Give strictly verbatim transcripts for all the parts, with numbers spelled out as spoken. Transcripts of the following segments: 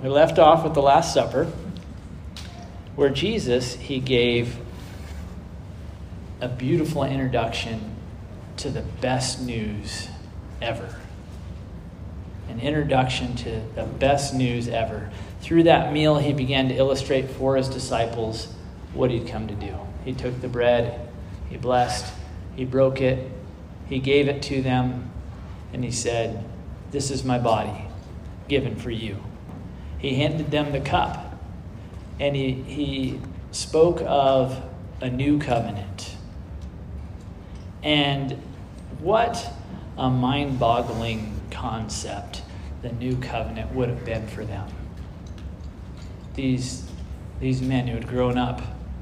We left off with the Last Supper, where Jesus, he gave a beautiful introduction to the best news ever. An introduction to the best news ever. Through that meal, he began to illustrate for his disciples what he'd come to do. He took the bread, he blessed, he broke it, he gave it to them, and he said, "This is my body given for you." He handed them the cup, and he, he spoke of a new covenant. And what a mind-boggling concept the new covenant would have been for them. These, these men who had grown up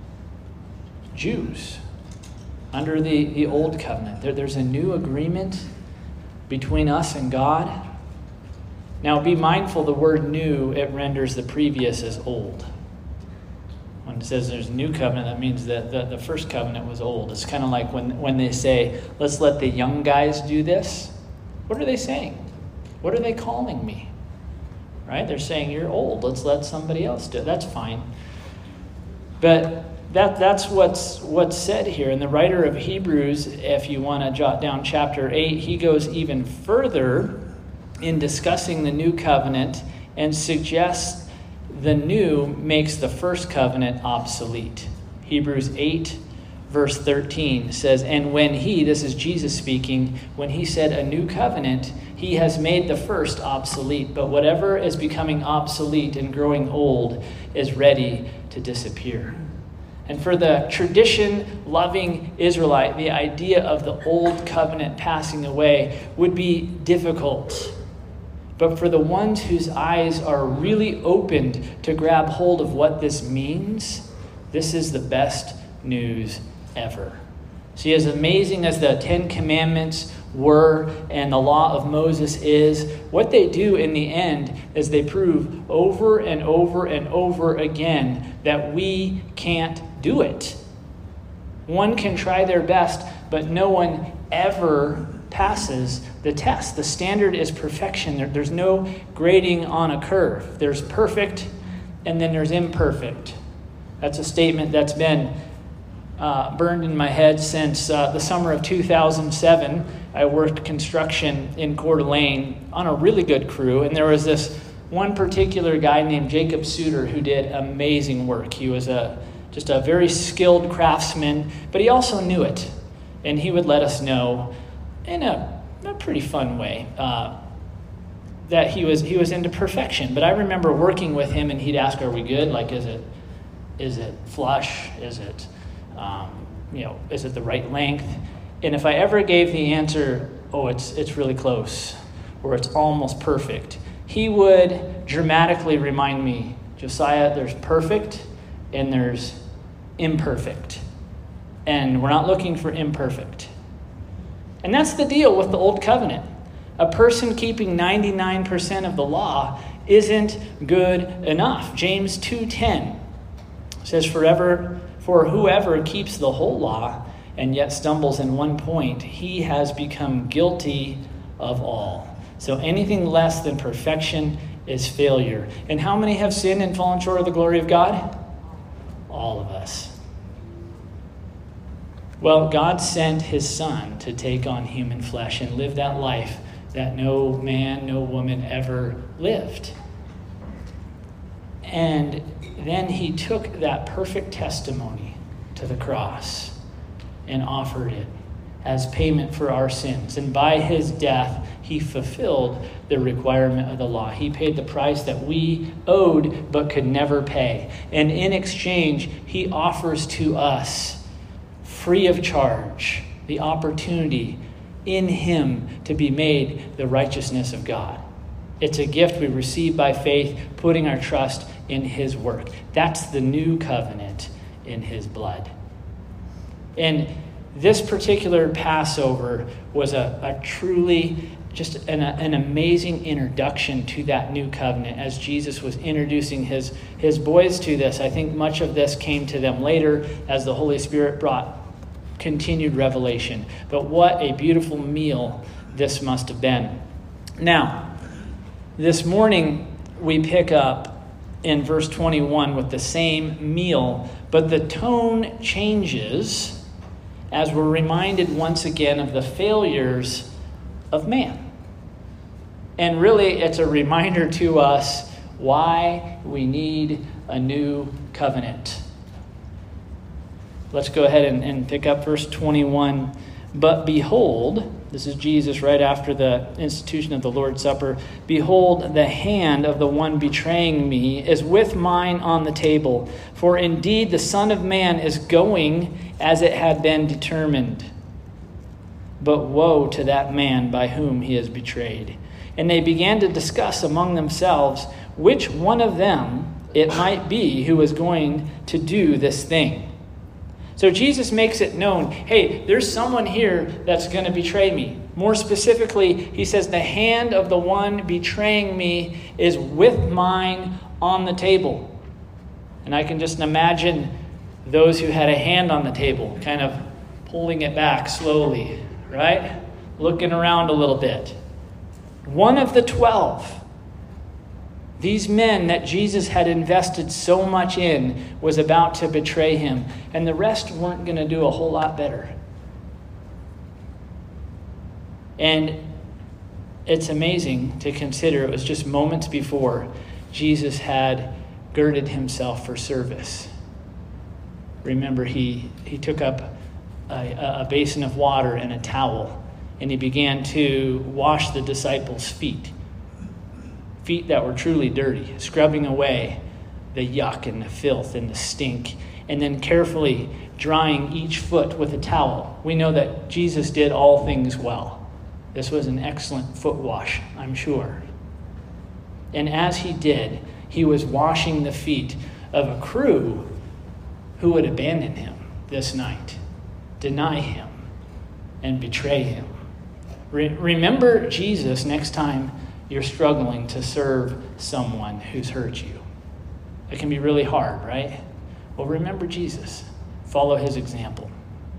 Jews under the, the old covenant. There, there's a new agreement between us and God. Now, be mindful, the word new, it renders the previous as old. When it says there's a new covenant, that means that the, the first covenant was old. It's kind of like when, when they say, let's let the young guys do this. What are they saying? What are they calling me? Right? They're saying, you're old. Let's let somebody else do it. That's fine. But that that's what's what's said here. And the writer of Hebrews, if you want to jot down chapter eight, he goes even further in discussing the new covenant and suggests the new makes the first covenant obsolete. Hebrews eight, verse thirteen says, "And when he," this is Jesus speaking, "when he said a new covenant, he has made the first obsolete. But whatever is becoming obsolete and growing old is ready to disappear." And for the tradition-loving Israelite, the idea of the old covenant passing away would be difficult. But for the ones whose eyes are really opened to grab hold of what this means, this is the best news ever. See, as amazing as the Ten Commandments were and the law of Moses is, what they do in the end is they prove over and over and over again that we can't do it. One can try their best, but no one ever passes the test. The standard is perfection. There, there's no grading on a curve. There's perfect, and then there's imperfect. That's a statement that's been uh, burned in my head since uh, the summer of two thousand seven. I worked construction in Coeur d'Alene on a really good crew, and there was this one particular guy named Jacob Suter who did amazing work. He was a just a very skilled craftsman, but he also knew it, and he would let us know in a, a pretty fun way uh, that he was he was into perfection. But I remember working with him, and he'd ask, "Are we good? Like, is it is it flush? Is it um, you know is it the right length?" And if I ever gave the answer, "Oh, it's it's really close," or "It's almost perfect," he would dramatically remind me, "Josiah, there's perfect and there's imperfect, and we're not looking for imperfect." And that's the deal with the Old Covenant. A person keeping ninety-nine percent of the law isn't good enough. James two ten says, Forever, for whoever keeps the whole law and yet stumbles in one point, he has become guilty of all. So anything less than perfection is failure. And how many have sinned and fallen short of the glory of God? All of us. Well, God sent his son to take on human flesh and live that life that no man, no woman ever lived. And then he took that perfect testimony to the cross and offered it as payment for our sins. And by his death, he fulfilled the requirement of the law. He paid the price that we owed but could never pay. And in exchange, he offers to us, free of charge, the opportunity in him to be made the righteousness of God. It's a gift we receive by faith, putting our trust in his work. That's the new covenant in his blood. And this particular Passover was a, a truly just an, an amazing introduction to that new covenant as Jesus was introducing his, his boys to this. I think much of this came to them later as the Holy Spirit brought continued revelation. But what a beautiful meal this must have been. Now, this morning we pick up in verse twenty-one with the same meal, but the tone changes as we're reminded once again of the failures of man. And really, it's a reminder to us why we need a new covenant. Let's go ahead and, and pick up verse twenty-one. But behold, this is Jesus right after the institution of the Lord's Supper. Behold, the hand of the one betraying me is with mine on the table. For indeed the Son of Man is going as it had been determined. But woe to that man by whom he is betrayed. And they began to discuss among themselves which one of them it might be who was going to do this thing. So Jesus makes it known, hey, there's someone here that's going to betray me. More specifically, he says, the hand of the one betraying me is with mine on the table. And I can just imagine those who had a hand on the table kind of pulling it back slowly, right? Looking around a little bit. One of the twelve, these men that Jesus had invested so much in, was about to betray him. And the rest weren't going to do a whole lot better. And it's amazing to consider it was just moments before Jesus had girded himself for service. Remember, he, he took up a, a basin of water and a towel, and he began to wash the disciples' feet. Feet that were truly dirty, scrubbing away the yuck and the filth and the stink, and then carefully drying each foot with a towel. We know that Jesus did all things well. This was an excellent foot wash, I'm sure. And as he did, he was washing the feet of a crew who would abandon him this night, deny him, and betray him. Re- remember Jesus next time you're struggling to serve someone who's hurt you. It can be really hard, right? Well, remember Jesus. Follow his example.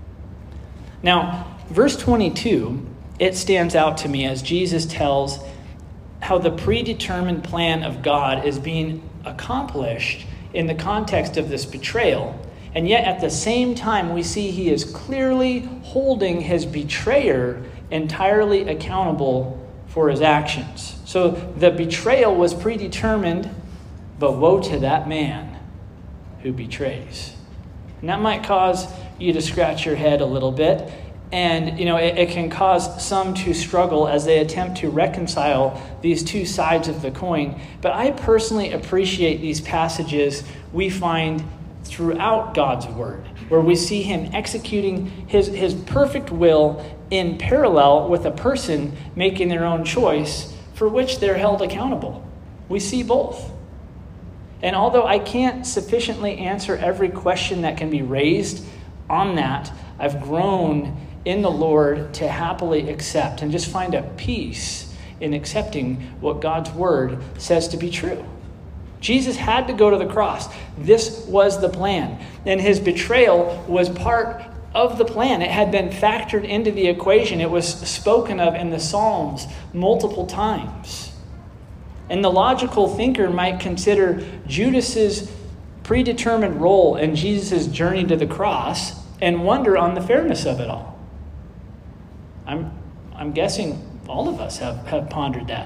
Now, verse twenty-two, it stands out to me as Jesus tells how the predetermined plan of God is being accomplished in the context of this betrayal. And yet at the same time, we see he is clearly holding his betrayer entirely accountable for his actions. So the betrayal was predetermined, but woe to that man who betrays. And that might cause you to scratch your head a little bit. And, you know, it, it can cause some to struggle as they attempt to reconcile these two sides of the coin. But I personally appreciate these passages we find throughout God's word, where we see him executing his, his perfect will in parallel with a person making their own choice for which they're held accountable. We see both. And although I can't sufficiently answer every question that can be raised on that, I've grown in the Lord to happily accept and just find a peace in accepting what God's word says to be true. Jesus had to go to the cross. This was the plan. And his betrayal was part of the plan. It had been factored into the equation. It was spoken of in the Psalms multiple times. And the logical thinker might consider Judas's predetermined role in Jesus' journey to the cross and wonder on the fairness of it all. I'm, I'm guessing all of us have, have pondered that.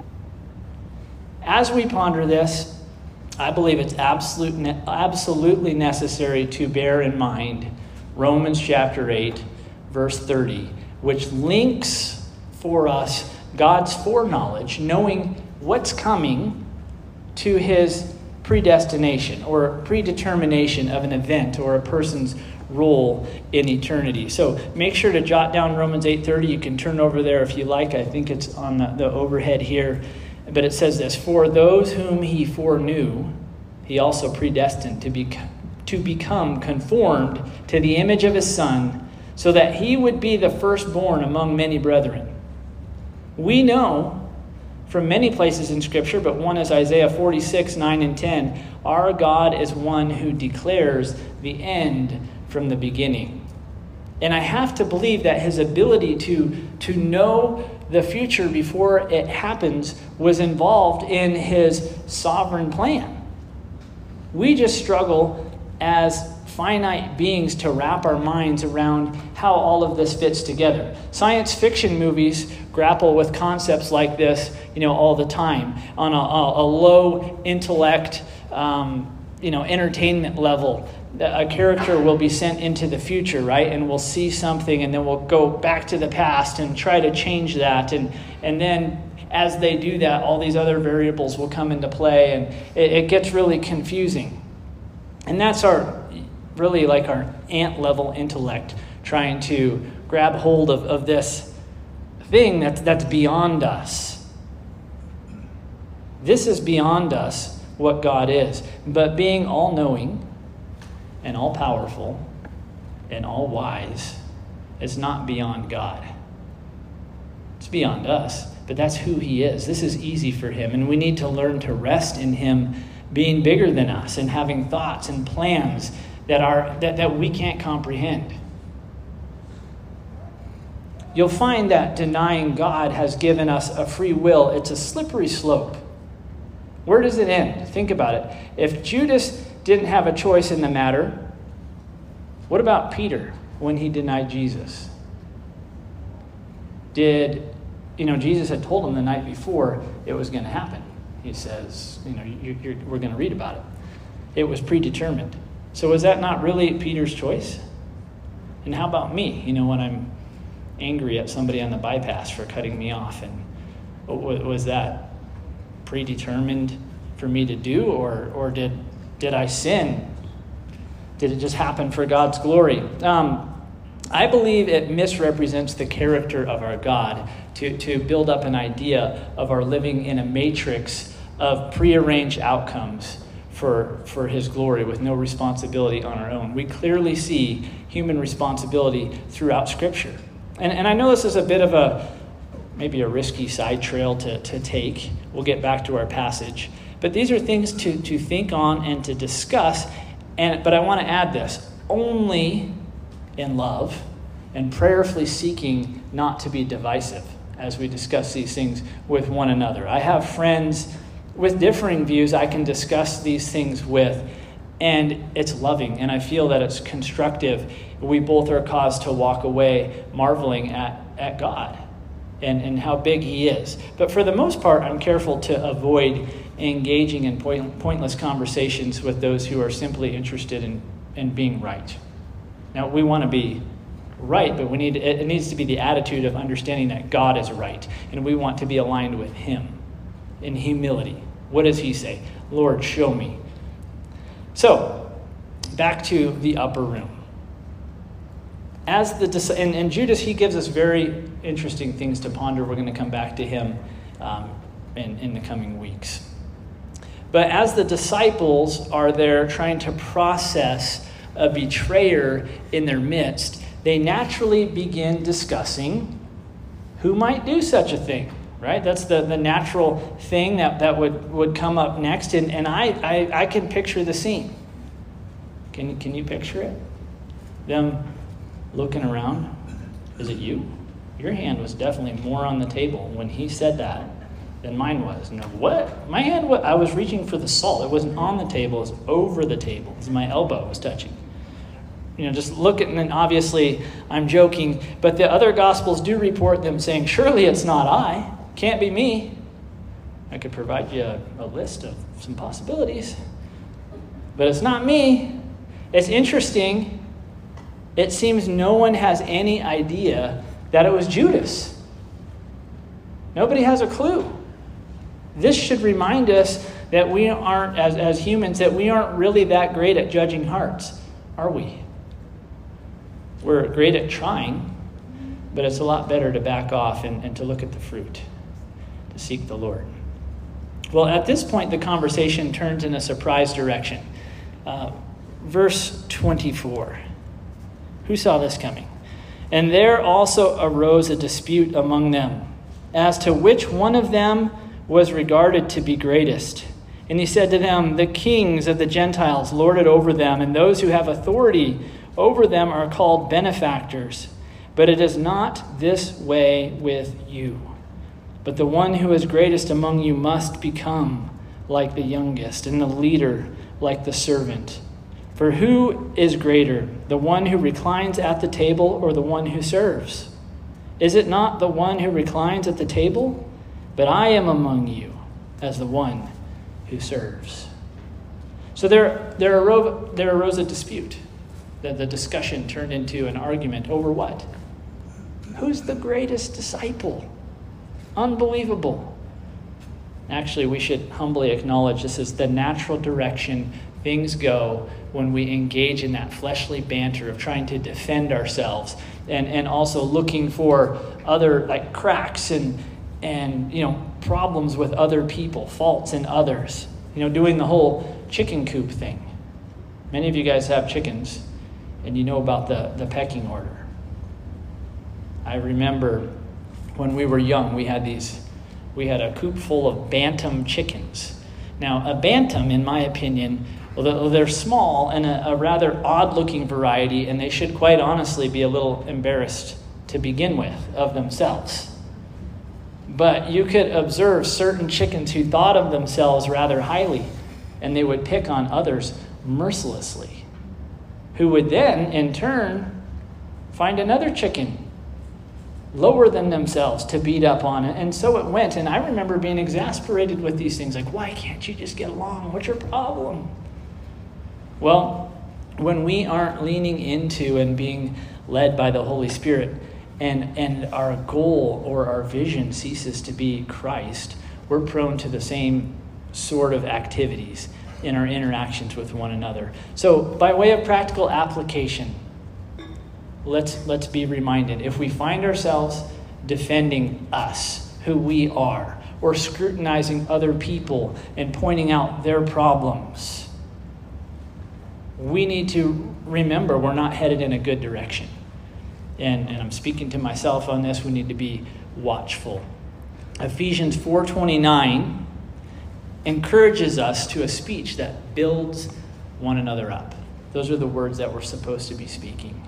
As we ponder this, I believe it's absolute, absolutely necessary to bear in mind Romans chapter eight, verse thirty, which links for us God's foreknowledge, knowing what's coming, to his predestination or predetermination of an event or a person's role in eternity. So make sure to jot down Romans eight thirty. You can turn over there if you like. I think it's on the, the overhead here. But it says this: for those whom he foreknew, he also predestined to be to become conformed to the image of his Son, so that he would be the firstborn among many brethren. We know from many places in Scripture, but one is Isaiah forty-six, nine and ten, our God is one who declares the end from the beginning. And I have to believe that his ability to, to know the future before it happens was involved in his sovereign plan. We just struggle as finite beings to wrap our minds around how all of this fits together. Science fiction movies grapple with concepts like this, you know, all the time on a, a, a low intellect, um, you know, entertainment level. A character will be sent into the future, right? And we'll see something, and then we'll go back to the past and try to change that. And and then as they do that, all these other variables will come into play, and it, it gets really confusing. And that's our really like our ant level intellect trying to grab hold of, of this thing that's, that's beyond us. This is beyond us, what God is. But being all-knowing and all-powerful and all-wise is not beyond God. It's beyond us, but that's who he is. This is easy for him, and we need to learn to rest in him being bigger than us and having thoughts and plans that are that, that we can't comprehend. You'll find that denying God has given us a free will. It's a slippery slope. Where does it end? Think about it. If Judas didn't have a choice in the matter, what about Peter when he denied Jesus? Did, you know, Jesus had told him the night before it was going to happen. He says, you know, you, you're, we're going to read about it. It was predetermined. So was that not really Peter's choice? And how about me? You know, when I'm angry at somebody on the bypass for cutting me off, and was that predetermined for me to do, or or did did I sin? Did it just happen for God's glory? Um, I believe it misrepresents the character of our God to, to build up an idea of our living in a matrix of prearranged outcomes for, for his glory with no responsibility on our own. We clearly see human responsibility throughout Scripture. And, and I know this is a bit of a, maybe a risky side trail to, to take. We'll get back to our passage. But these are things to, to think on and to discuss. And but I want to add this, only in love and prayerfully seeking not to be divisive as we discuss these things with one another. I have friends with differing views I can discuss these things with, and it's loving, and I feel that it's constructive. We both are caused to walk away marveling at, at God and, and how big he is. But for the most part, I'm careful to avoid engaging in point, pointless conversations with those who are simply interested in, in being right. Now, we want to be right, but we need it needs to be the attitude of understanding that God is right, and we want to be aligned with him in humility. What does he say? Lord, show me. So, back to the upper room. As the and, and Judas, he gives us very interesting things to ponder. We're going to come back to him um, in, in the coming weeks. But as the disciples are there trying to process a betrayer in their midst, they naturally begin discussing who might do such a thing, right? That's the, the natural thing that, that would, would come up next. And, and I, I, I can picture the scene. Can, can you picture it? Them looking around. Is it you? Your hand was definitely more on the table when he said that than mine was. No, what? My hand, was, I was reaching for the salt. It wasn't on the table. It was over the table. It was my elbow was touching. You know, just look at, and then obviously I'm joking, but the other Gospels do report them saying, surely it's not I. Can't be me. I could provide you a, a list of some possibilities, but it's not me. It's interesting. It seems no one has any idea that it was Judas. Nobody has a clue. This should remind us that we aren't, as, as humans, that we aren't really that great at judging hearts, are we? We're great at trying, but it's a lot better to back off and, and to look at the fruit, to seek the Lord. Well, at this point, the conversation turns in a surprise direction. Uh, verse twenty-four. Who saw this coming? And there also arose a dispute among them as to which one of them was regarded to be greatest. And he said to them, the kings of the Gentiles lord it over them, and those who have authority over them are called benefactors. But it is not this way with you. But the one who is greatest among you must become like the youngest, and the leader like the servant. For who is greater, the one who reclines at the table or the one who serves? Is it not the one who reclines at the table? But I am among you as the one who serves. So there, there, arose, there arose a dispute. The, the discussion turned into an argument over what? Who's the greatest disciple? Unbelievable. Actually, we should humbly acknowledge this is the natural direction things go when we engage in that fleshly banter of trying to defend ourselves and, and also looking for other like cracks and and you know problems with other people, faults in others. You know, doing the whole chicken coop thing. Many of you guys have chickens and you know about the, the pecking order. I remember when we were young, we had these we had a coop full of bantam chickens. Now, a bantam, in my opinion, although they're small and a, a rather odd-looking variety, and they should quite honestly be a little embarrassed to begin with of themselves. But you could observe certain chickens who thought of themselves rather highly, and they would pick on others mercilessly, who would then, in turn, find another chicken lower than themselves to beat up on it. And so it went. And I remember being exasperated with these things, like, why can't you just get along? What's your problem? Well, when we aren't leaning into and being led by the Holy Spirit, and, and our goal or our vision ceases to be Christ, we're prone to the same sort of activities in our interactions with one another. So by way of practical application, let's let's be reminded, if we find ourselves defending us, who we are, or scrutinizing other people and pointing out their problems, we need to remember we're not headed in a good direction. And, and I'm speaking to myself on this. We need to be watchful. Ephesians four twenty-nine encourages us to a speech that builds one another up. Those are the words that we're supposed to be speaking.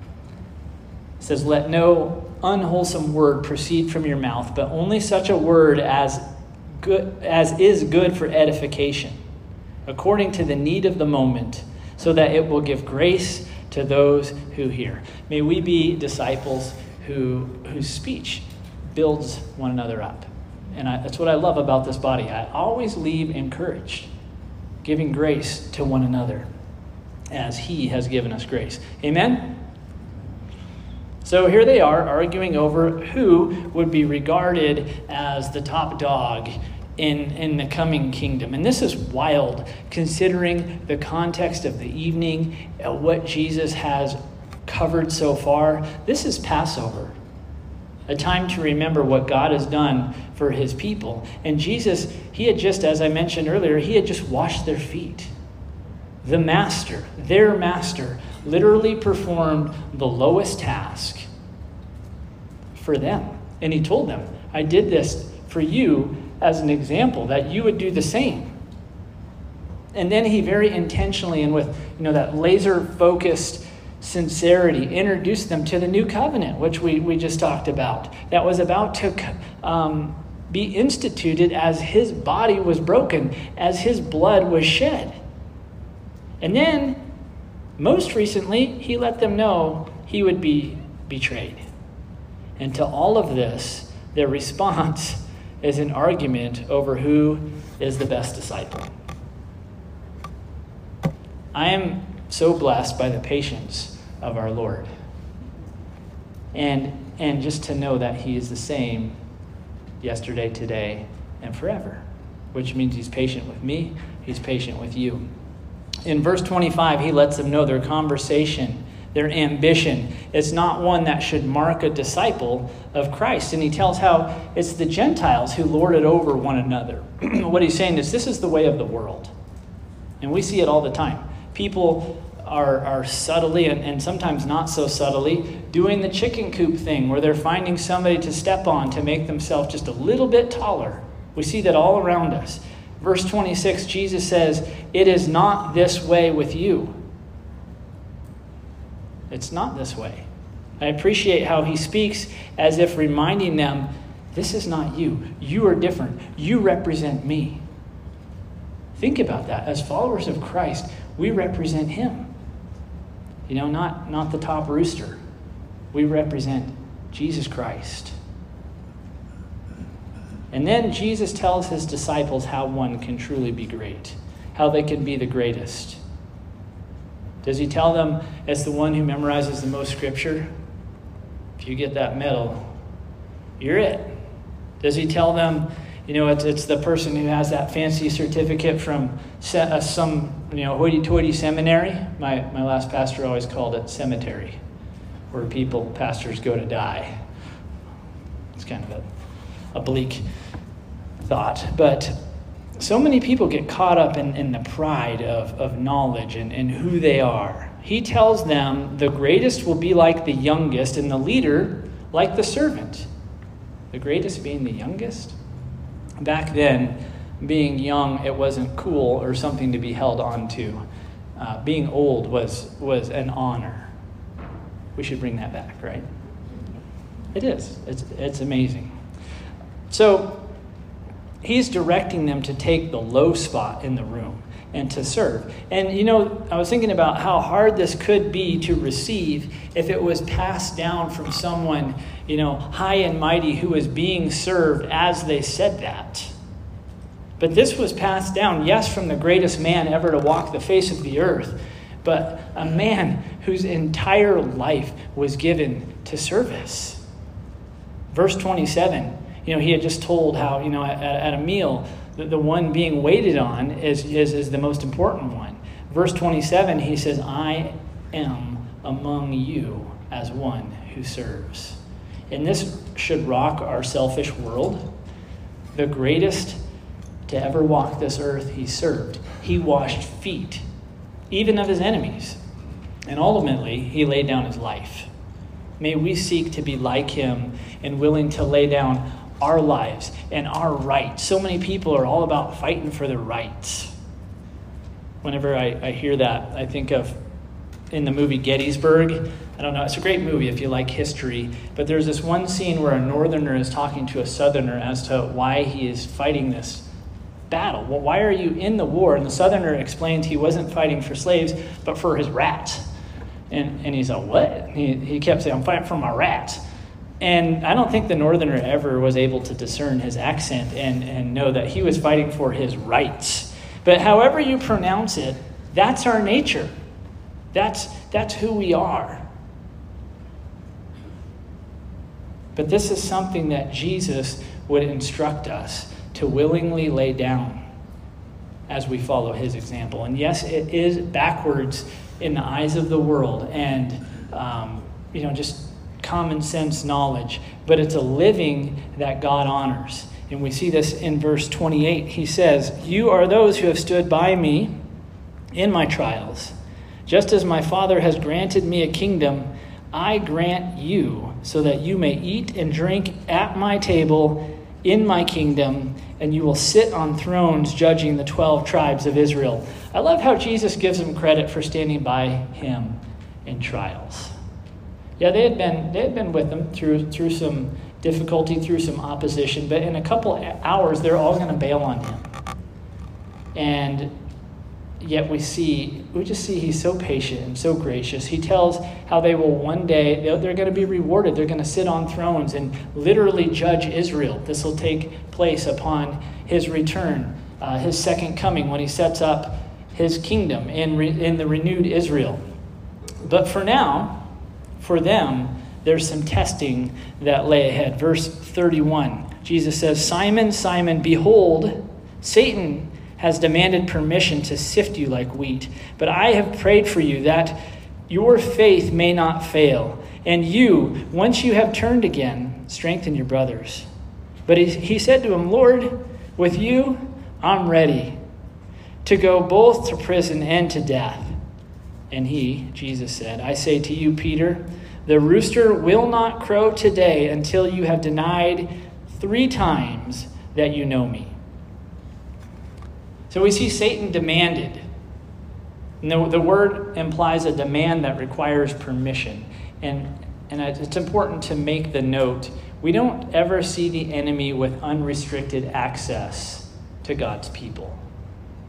It says, let no unwholesome word proceed from your mouth, but only such a word as good as is good for edification, according to the need of the moment, so that it will give grace to those who hear. May we be disciples who whose speech builds one another up. And I, that's what I love about this body. I always leave encouraged, giving grace to one another as he has given us grace. Amen? So here they are arguing over who would be regarded as the top dog in, in the coming kingdom. And this is wild, considering the context of the evening, uh, what Jesus has covered so far. This is Passover, a time to remember what God has done for his people. And Jesus, he had just, as I mentioned earlier, he had just washed their feet. The master, their master, literally performed the lowest task for them. And he told them, I did this for you as an example, that you would do the same. And then he very intentionally and with, you know, that laser-focused sincerity introduced them to the new covenant, which we, we just talked about, that was about to um, be instituted as his body was broken, as his blood was shed. And then, most recently, he let them know he would be betrayed. And to all of this, their response is an argument over who is the best disciple. I am so blessed by the patience of our Lord. And, and just to know that he is the same yesterday, today, and forever. Which means he's patient with me, he's patient with you. In verse twenty-five, he lets them know their conversation, their ambition, is not one that should mark a disciple of Christ. And he tells how it's the Gentiles who lord it over one another. What he's saying is this is the way of the world. And we see it all the time. People are, are subtly, and, and sometimes not so subtly, doing the chicken coop thing where they're finding somebody to step on to make themselves just a little bit taller. We see that all around us. Verse twenty-six, Jesus says, it is not this way with you. It's not this way. I appreciate how he speaks as if reminding them, this is not you. You are different. You represent me. Think about that. As followers of Christ, we represent him. You know, not, not the top rooster. We represent Jesus Christ. And then Jesus tells his disciples how one can truly be great, how they can be the greatest. Does he tell them as the one who memorizes the most scripture? If you get that medal, you're it. Does he tell them, you know, it's, it's the person who has that fancy certificate from se- uh, some, you know, hoity-toity seminary? My, my last pastor always called it cemetery, where people, pastors go to die. It's kind of a, a bleak thought. But so many people get caught up in, in the pride of, of knowledge and, and who they are. He tells them the greatest will be like the youngest and the leader like the servant. The greatest being the youngest? Back then, being young, it wasn't cool or something to be held on to. Uh, being old was, was an honor. We should bring that back, right? It is. It's, it's amazing. So, he's directing them to take the low spot in the room and to serve. And, you know, I was thinking about how hard this could be to receive if it was passed down from someone, you know, high and mighty who was being served as they said that. But this was passed down, yes, from the greatest man ever to walk the face of the earth, but a man whose entire life was given to service. Verse twenty-seven, you know, he had just told how, you know, at, at a meal, the, the one being waited on is, is, is the most important one. Verse twenty-seven, he says, I am among you as one who serves. And this should rock our selfish world. The greatest to ever walk this earth, he served. He washed feet, even of his enemies. And ultimately, he laid down his life. May we seek to be like him and willing to lay down our lives and our rights. So many people are all about fighting for their rights. Whenever I, I hear that, I think of in the movie Gettysburg. I don't know, it's a great movie if you like history, but there's this one scene where a northerner is talking to a southerner as to why he is fighting this battle. Well, why are you in the war? And the southerner explains he wasn't fighting for slaves, but for his rats. And and he's like, what? He, he kept saying, I'm fighting for my rats. And I don't think the northerner ever was able to discern his accent and, and know that he was fighting for his rights. But however you pronounce it, that's our nature. That's, that's who we are. But this is something that Jesus would instruct us to willingly lay down as we follow his example. And yes, it is backwards in the eyes of the world and, um, you know, just common sense knowledge, but it's a living that God honors. And we see this in verse twenty-eight. He says, you are those who have stood by me in my trials. Just as my Father has granted me a kingdom, I grant you so that you may eat and drink at my table in my kingdom, and you will sit on thrones judging the twelve tribes of Israel. I love how Jesus gives them credit for standing by him in trials. Yeah, they had been they had been with him through through some difficulty, through some opposition, but in a couple hours, they're all going to bail on him. And yet we see, we just see he's so patient and so gracious. He tells how they will one day, they're going to be rewarded. They're going to sit on thrones and literally judge Israel. This will take place upon his return, uh, his second coming, when he sets up his kingdom in, re, in the renewed Israel. But for now, for them, there's some testing that lay ahead. Verse thirty-one, Jesus says, Simon, Simon, behold, Satan has demanded permission to sift you like wheat. But I have prayed for you that your faith may not fail. And you, once you have turned again, strengthen your brothers. But he, he said to him, Lord, with you, I'm ready to go both to prison and to death. And he, Jesus said, I say to you, Peter, the rooster will not crow today until you have denied three times that you know me. So we see Satan demanded. And the, the word implies a demand that requires permission. And, and it's important to make the note, we don't ever see the enemy with unrestricted access to God's people.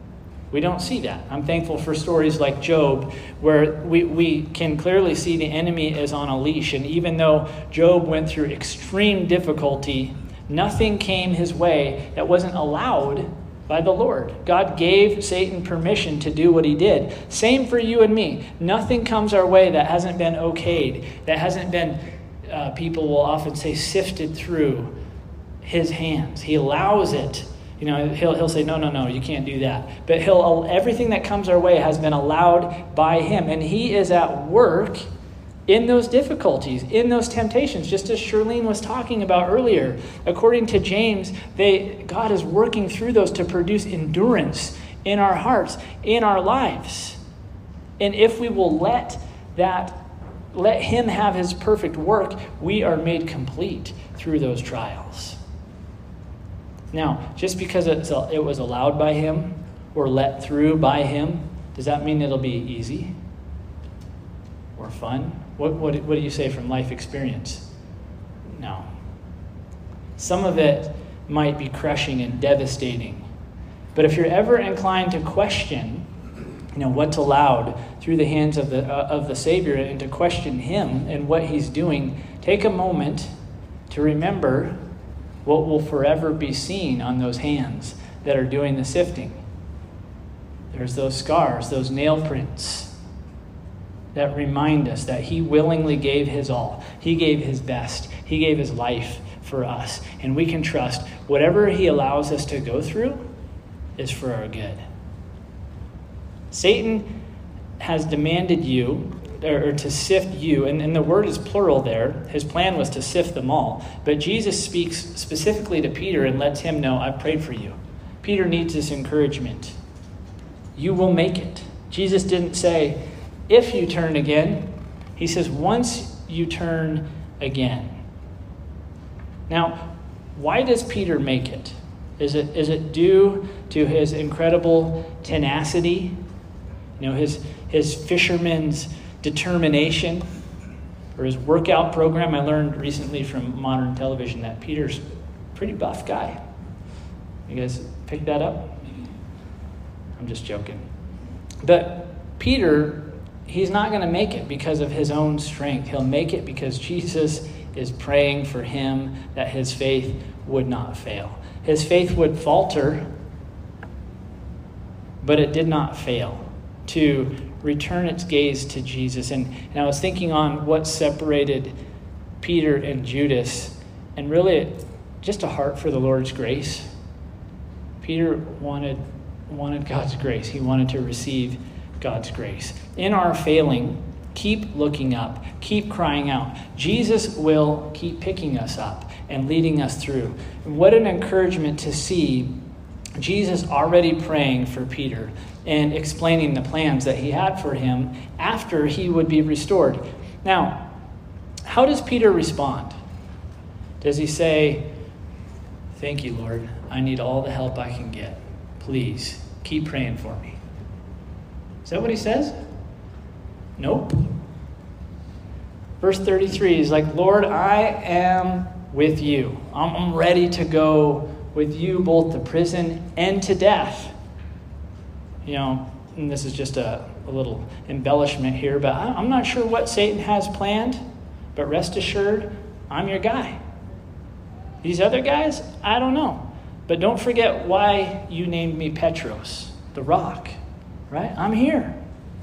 We don't see that. I'm thankful for stories like Job, where we, we can clearly see the enemy is on a leash. And even though Job went through extreme difficulty, nothing came his way that wasn't allowed by the Lord. God gave Satan permission to do what he did. Same for you and me. Nothing comes our way that hasn't been okayed, that hasn't been, uh, people will often say, sifted through his hands. He allows it. You know, he'll he'll say, no, no, no, you can't do that. But he'll everything that comes our way has been allowed by him. And he is at work in those difficulties, in those temptations, just as Shirlene was talking about earlier. According to James, they God is working through those to produce endurance in our hearts, in our lives. And if we will let that, let him have his perfect work, we are made complete through those trials. Now, just because it's, it was allowed by him or let through by him, does that mean it'll be easy or fun? What, what, what do you say from life experience? No. Some of it might be crushing and devastating. But if you're ever inclined to question, you know, what's allowed through the hands of the uh, of the Savior and to question him and what he's doing, take a moment to remember what will forever be seen on those hands that are doing the sifting. There's those scars, those nail prints that remind us that he willingly gave his all. He gave his best. He gave his life for us. And we can trust whatever he allows us to go through is for our good. Satan has demanded you, or to sift you, and, and the word is plural there. His plan was to sift them all. But Jesus speaks specifically to Peter and lets him know, I've prayed for you. Peter needs this encouragement. You will make it. Jesus didn't say, if you turn again. He says, once you turn again. Now, why does Peter make it? Is it is it due to his incredible tenacity? You know, his his fisherman's determination, or his workout program? I learned recently from modern television that Peter's a pretty buff guy. You guys pick that up? I'm just joking. But Peter, he's not going to make it because of his own strength. He'll make it because Jesus is praying for him that his faith would not fail. His faith would falter, but it did not fail to return its gaze to Jesus. And, and I was thinking on what separated Peter and Judas, and really just a heart for the Lord's grace. Peter wanted wanted God's grace. He wanted to receive God's grace. In our failing, keep looking up, keep crying out. Jesus will keep picking us up and leading us through. And what an encouragement to see Jesus already praying for Peter and explaining the plans that he had for him after he would be restored. Now, how does Peter respond? Does he say, thank you, Lord. I need all the help I can get. Please, keep praying for me. Is that what he says? Nope. Verse thirty-three is like, Lord, I am with you. I'm ready to go with you both to prison and to death. You know, and this is just a, a little embellishment here, but I'm not sure what Satan has planned, but rest assured, I'm your guy. These other guys, I don't know. But don't forget why you named me Petros, the rock, right? I'm here.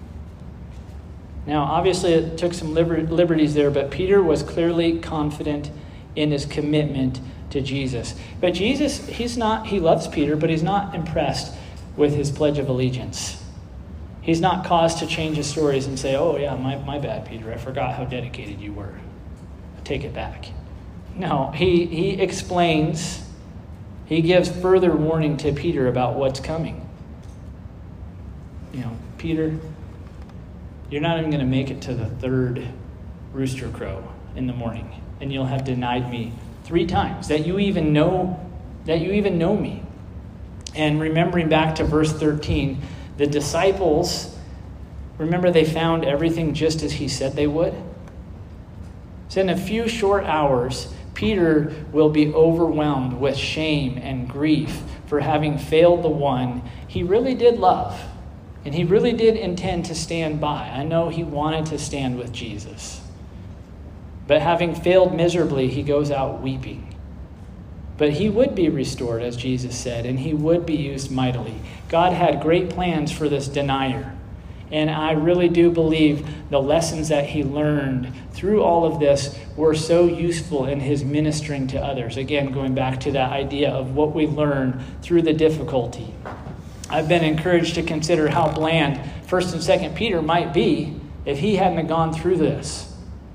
Now, obviously, it took some liber- liberties there, but Peter was clearly confident in his commitment to Jesus. But Jesus, he's not, he loves Peter, but he's not impressed with his pledge of allegiance. He's not caused to change his stories and say, oh yeah, my, my bad, Peter, I forgot how dedicated you were. Take it back. No, he, he explains, he gives further warning to Peter about what's coming. You know, Peter, you're not even going to make it to the third rooster crow in the morning, and you'll have denied me three times that you even know that you even know me. And remembering back to verse thirteen, the disciples, remember they found everything just as he said they would? So in a few short hours, Peter will be overwhelmed with shame and grief for having failed the one he really did love. And he really did intend to stand by. I know he wanted to stand with Jesus. But having failed miserably, he goes out weeping. But he would be restored, as Jesus said, and he would be used mightily. God had great plans for this denier. And I really do believe the lessons that he learned through all of this were so useful in his ministering to others. Again, going back to that idea of what we learn through the difficulty. I've been encouraged to consider how bland First and Second Peter might be if he hadn't gone through this.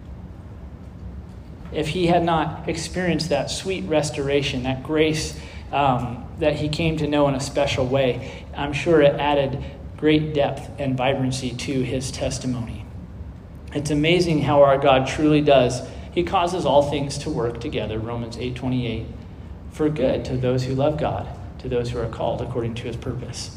If he had not experienced that sweet restoration, that grace um, that he came to know in a special way, I'm sure it added great depth and vibrancy to his testimony. It's amazing how our God truly does. He causes all things to work together, Romans eight twenty-eight, for good to those who love God, to those who are called according to his purpose.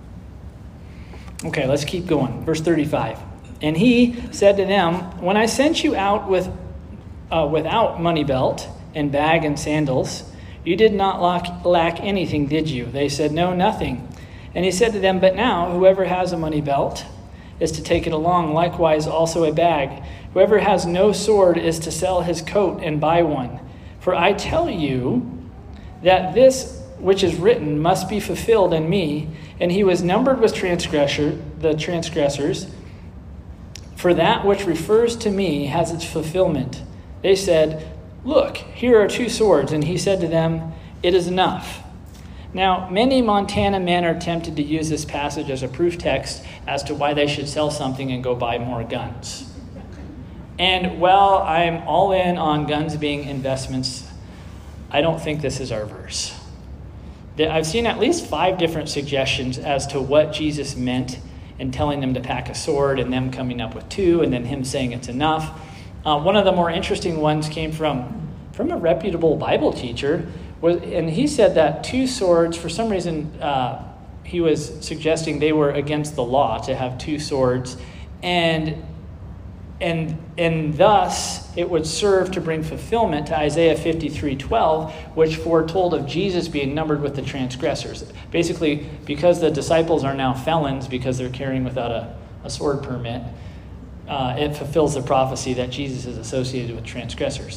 Okay, let's keep going. Verse thirty-five. And he said to them, when I sent you out with uh, without money belt and bag and sandals, you did not lack, lack anything, did you? They said, no, nothing. And he said to them, but now whoever has a money belt is to take it along, likewise also a bag. Whoever has no sword is to sell his coat and buy one. For I tell you that this which is written must be fulfilled in me. And he was numbered with transgressor, the transgressors. For that which refers to me has its fulfillment. They said, look, here are two swords. And he said to them, it is enough. Now, many Montana men are tempted to use this passage as a proof text as to why they should sell something and go buy more guns. And while I'm all in on guns being investments, I don't think this is our verse. I've seen at least five different suggestions as to what Jesus meant in telling them to pack a sword and them coming up with two and then him saying it's enough. Uh, one of the more interesting ones came from, from a reputable Bible teacher. And he said that two swords, for some reason, uh, he was suggesting they were against the law to have two swords. And, and, and thus, it would serve to bring fulfillment to Isaiah fifty-three twelve, which foretold of Jesus being numbered with the transgressors. Basically, because the disciples are now felons because they're carrying without a, a sword permit, uh, it fulfills the prophecy that Jesus is associated with transgressors.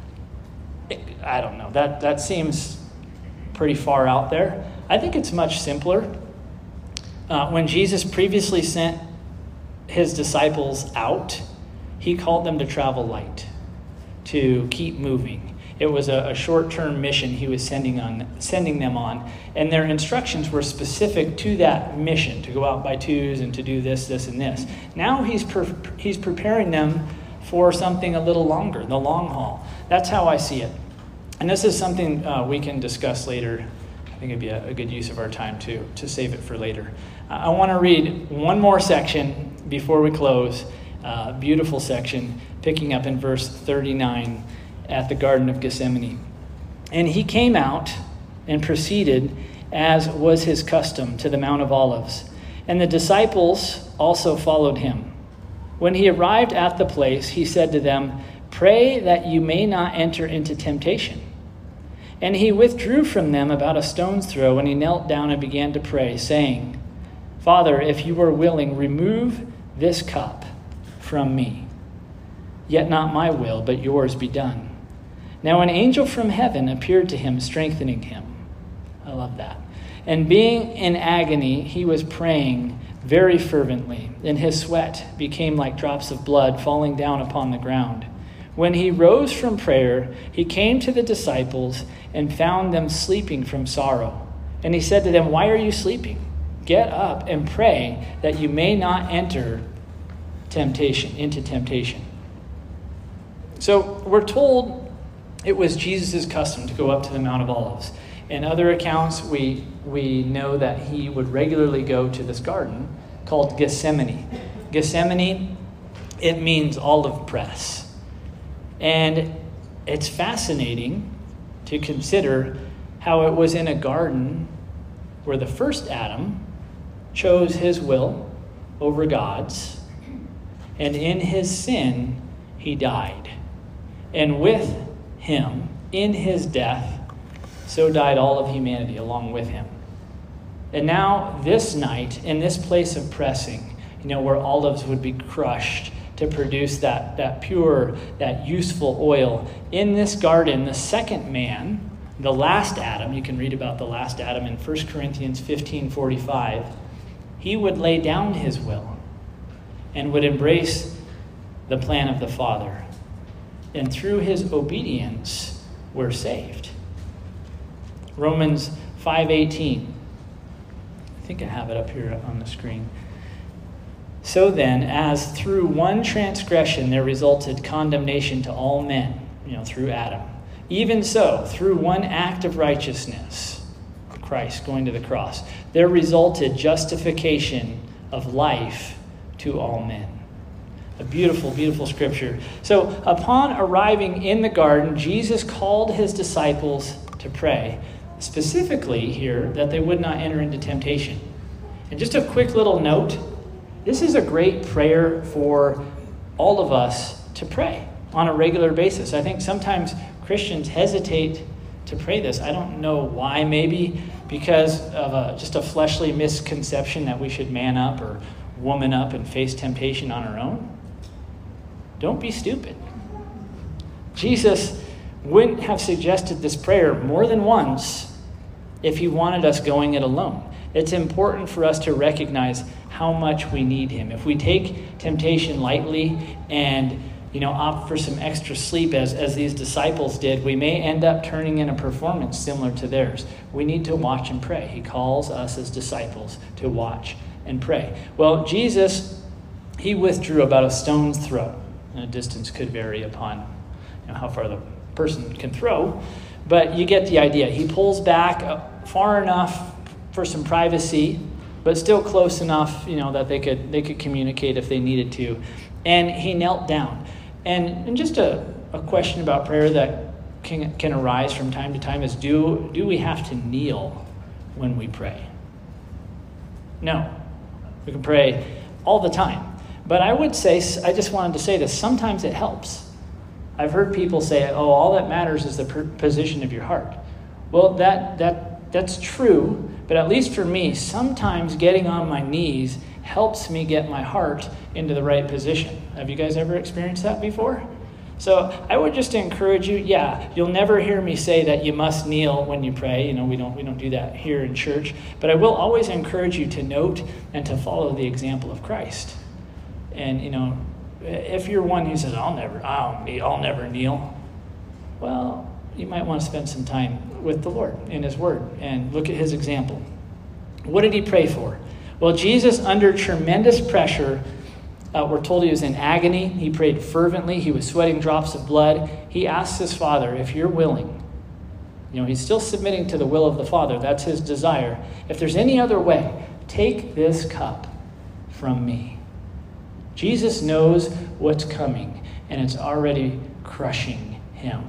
I don't know. That that seems pretty far out there. I think it's much simpler. Uh, when Jesus previously sent his disciples out, he called them to travel light, to keep moving. It was a, a short-term mission he was sending on, sending them on, and their instructions were specific to that mission, to go out by twos and to do this, this, and this. Now he's pre- he's preparing them for something a little longer, the long haul. That's how I see it. And this is something uh, we can discuss later. I think it'd be a, a good use of our time to, to save it for later. Uh, I want to read one more section before we close. Uh, beautiful section, picking up in verse thirty-nine at the Garden of Gethsemane. And he came out and proceeded, as was his custom, to the Mount of Olives. And the disciples also followed him. When he arrived at the place, he said to them, pray that you may not enter into temptation. And he withdrew from them about a stone's throw, and he knelt down and began to pray, saying, Father, if you are willing, remove this cup from me. Yet not my will, but yours be done. Now an angel from heaven appeared to him, strengthening him. I love that. And being in agony, he was praying very fervently, and his sweat became like drops of blood falling down upon the ground. When he rose from prayer, he came to the disciples and found them sleeping from sorrow. And he said to them, why are you sleeping? Get up and pray that you may not enter temptation, into temptation. So we're told it was Jesus' custom to go up to the Mount of Olives. In other accounts, we, we know that he would regularly go to this garden called Gethsemane. Gethsemane, it means olive press. And it's fascinating to consider how it was in a garden where the first Adam chose his will over God's, and in his sin, he died. And with him, in his death, so died all of humanity along with him. And now, this night, in this place of pressing, you know, where olives would be crushed to produce that, that pure, that useful oil, in this garden, the second man, the last Adam, you can read about the last Adam in First Corinthians fifteen forty-five, he would lay down his will and would embrace the plan of the Father. And through his obedience, we're saved. Romans five eighteen. I think I have it up here on the screen. So then, as through one transgression there resulted condemnation to all men, you know, through Adam, even so, through one act of righteousness, Christ going to the cross, there resulted justification of life to all men. A beautiful, beautiful scripture. So, upon arriving in the garden, Jesus called his disciples to pray. Specifically here, that they would not enter into temptation. And just a quick little note, this is a great prayer for all of us to pray on a regular basis. I think sometimes Christians hesitate to pray this. I don't know why, maybe because of a, just a fleshly misconception that we should man up or woman up and face temptation on our own. Don't be stupid. Jesus wouldn't have suggested this prayer more than once if he wanted us going it alone. It's important for us to recognize how much we need him. If we take temptation lightly and, you know, opt for some extra sleep as, as these disciples did, we may end up turning in a performance similar to theirs. We need to watch and pray. He calls us as disciples to watch and pray. Well, Jesus, he withdrew about a stone's throw. And the distance could vary upon, you know, how far the person can throw, but you get the idea. He pulls back far enough for some privacy, but still close enough, you know, that they could they could communicate if they needed to. And he knelt down. And, and just a, a question about prayer that can, can arise from time to time is, do, do we have to kneel when we pray? No. We can pray all the time. But I would say, I just wanted to say this, sometimes it helps. I've heard people say, oh, all that matters is the per- position of your heart. Well, that that that's true, but at least for me, sometimes getting on my knees helps me get my heart into the right position. Have you guys ever experienced that before? So I would just encourage you, yeah, you'll never hear me say that you must kneel when you pray. You know, we don't we don't do that here in church. But I will always encourage you to note and to follow the example of Christ. And, you know, if you're one who says, I'll never, I'll, I'll never kneel, well, you might want to spend some time with the Lord in his word and look at his example. What did he pray for? Well, Jesus, under tremendous pressure, uh, we're told he was in agony. He prayed fervently. He was sweating drops of blood. He asked his Father, if you're willing, you know, he's still submitting to the will of the Father. That's his desire. If there's any other way, take this cup from me. Jesus knows what's coming, and it's already crushing him.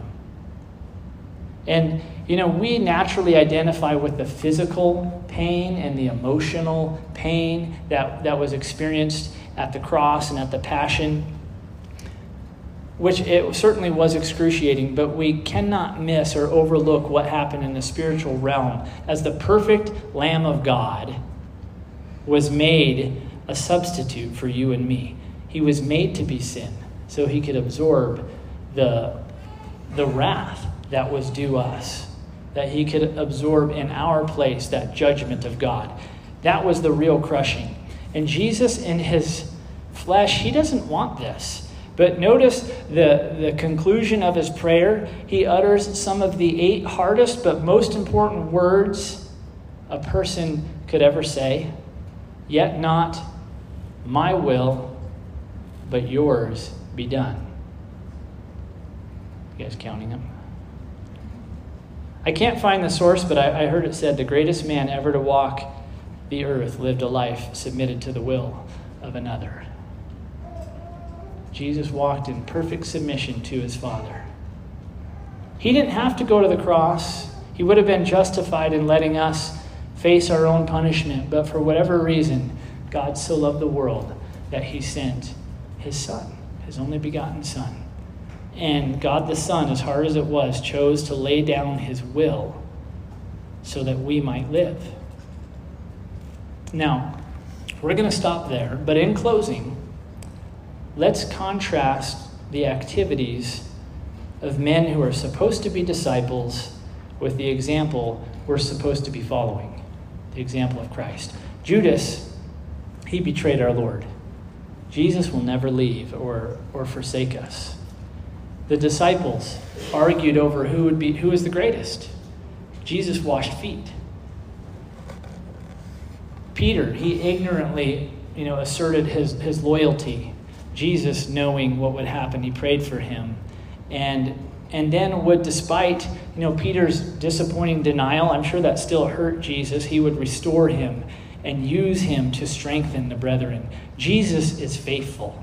And, you know, we naturally identify with the physical pain and the emotional pain that, that was experienced at the cross and at the passion, which it certainly was excruciating, but we cannot miss or overlook what happened in the spiritual realm as the perfect Lamb of God was made a substitute for you and me. He was made to be sin so he could absorb the, the wrath that was due us, that he could absorb in our place that judgment of God. That was the real crushing. And Jesus in his flesh, he doesn't want this. But notice the, the conclusion of his prayer. He utters some of the eight hardest but most important words a person could ever say. Yet not my will, but yours be done. You guys counting them? I can't find the source, but I, I heard it said the greatest man ever to walk the earth lived a life submitted to the will of another. Jesus walked in perfect submission to his Father. He didn't have to go to the cross. He would have been justified in letting us face our own punishment, but for whatever reason, God so loved the world that he sent his Son, his only begotten Son. And God the Son, as hard as it was, chose to lay down his will so that we might live. Now, we're going to stop there, but in closing, let's contrast the activities of men who are supposed to be disciples with the example we're supposed to be following, the example of Christ. Judas, he betrayed our Lord. Jesus will never leave or, or forsake us. The disciples argued over who would be who is the greatest. Jesus washed feet. Peter, he ignorantly, you know, asserted his, his loyalty. Jesus, knowing what would happen, he prayed for him. And and then would, despite, you know, Peter's disappointing denial, I'm sure that still hurt Jesus, he would restore him and use him to strengthen the brethren. Jesus is faithful.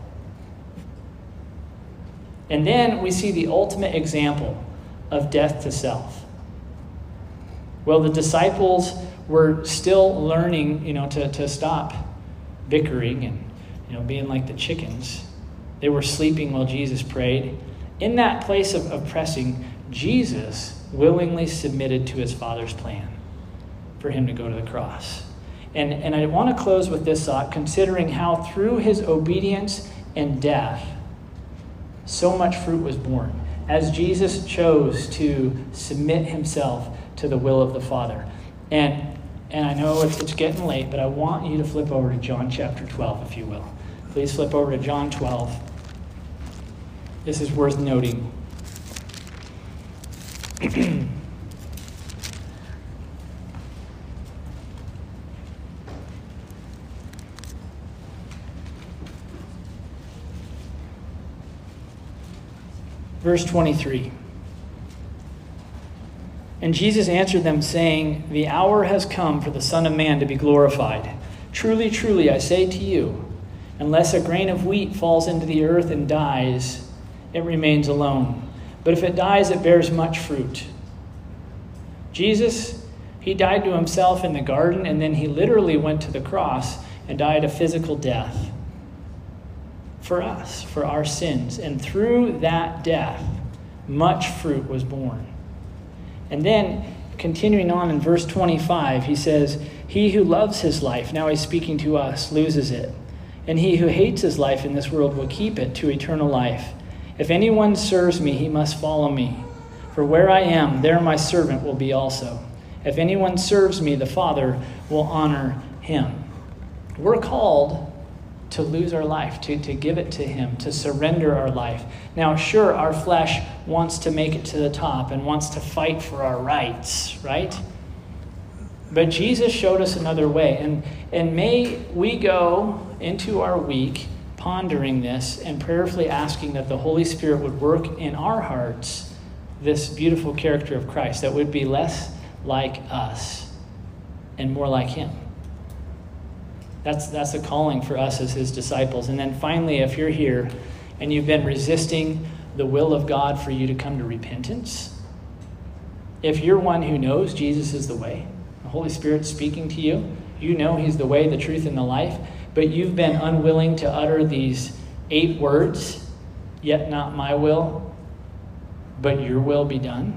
And then we see the ultimate example of death to self. Well, the disciples were still learning, you know, to, to stop bickering and, you know, being like the chickens. They were sleeping while Jesus prayed. In that place of, of pressing, Jesus willingly submitted to his Father's plan for him to go to the cross. And, and I want to close with this thought, considering how through his obedience and death, so much fruit was born, as Jesus chose to submit himself to the will of the Father. And and I know it's, it's getting late, but I want you to flip over to John chapter twelve, if you will. Please flip over to John twelve. This is worth noting. Verse twenty-three. And Jesus answered them, saying, the hour has come for the Son of Man to be glorified. Truly, truly, I say to you, unless a grain of wheat falls into the earth and dies, it remains alone. But if it dies, it bears much fruit. Jesus, he died to himself in the garden, and then he literally went to the cross and died a physical death for us, for our sins. And through that death, much fruit was born. And then, continuing on in verse twenty-five, he says, he who loves his life, now he's speaking to us, loses it. And he who hates his life in this world will keep it to eternal life. If anyone serves me, he must follow me. For where I am, there my servant will be also. If anyone serves me, the Father will honor him. We're called to lose our life, to, to give it to him, to surrender our life. Now, sure, our flesh wants to make it to the top and wants to fight for our rights, right? But Jesus showed us another way. And, and may we go into our week pondering this and prayerfully asking that the Holy Spirit would work in our hearts this beautiful character of Christ that would be less like us and more like him. That's that's a calling for us as his disciples. And then finally, if you're here and you've been resisting the will of God for you to come to repentance, if you're one who knows Jesus is the way, the Holy Spirit's speaking to you, you know he's the way, the truth, and the life, but you've been unwilling to utter these eight words, yet not my will, but your will be done.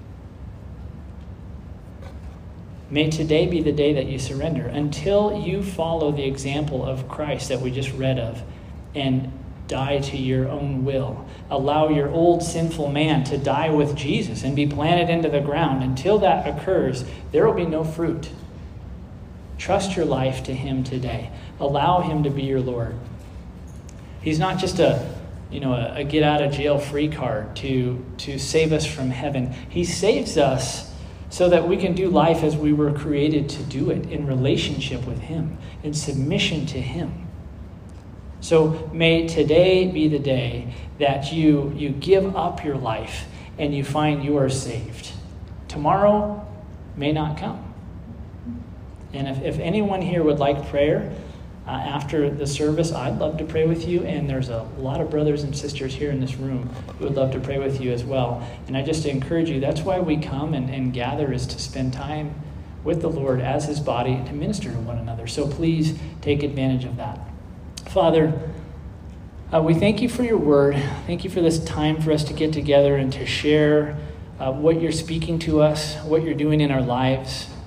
May today be the day that you surrender until you follow the example of Christ that we just read of and die to your own will. Allow your old sinful man to die with Jesus and be planted into the ground. Until that occurs, there will be no fruit. Trust your life to him today. Allow him to be your Lord. He's not just a, you know, a, a get out of jail free card to, to save us from heaven. He saves us so that we can do life as we were created to do it, in relationship with him, in submission to him. So may today be the day that you, you give up your life and you find you are saved. Tomorrow may not come. And if, if anyone here would like prayer uh, after the service, I'd love to pray with you. And there's a lot of brothers and sisters here in this room who would love to pray with you as well. And I just encourage you, that's why we come and, and gather, is to spend time with the Lord as his body, to minister to one another. So please take advantage of that. Father, uh, we thank you for your word. Thank you for this time for us to get together and to share uh, what you're speaking to us, what you're doing in our lives.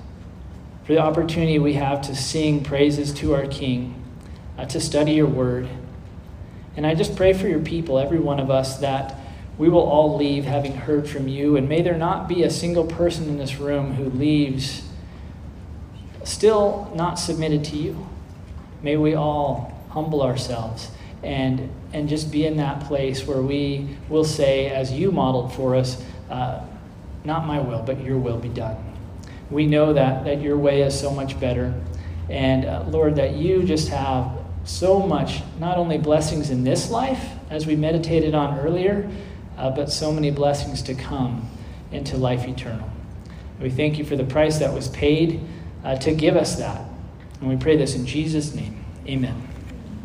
for the opportunity we have to sing praises to our King, uh, to study your word. And I just pray for your people, every one of us, that we will all leave having heard from you. And may there not be a single person in this room who leaves still not submitted to you. May we all humble ourselves and and just be in that place where we will say, as you modeled for us, uh, not my will, but your will be done. We know that, that your way is so much better. And uh, Lord, that you just have so much, not only blessings in this life, as we meditated on earlier, uh, but so many blessings to come into life eternal. We thank you for the price that was paid uh, to give us that. And we pray this in Jesus' name. Amen.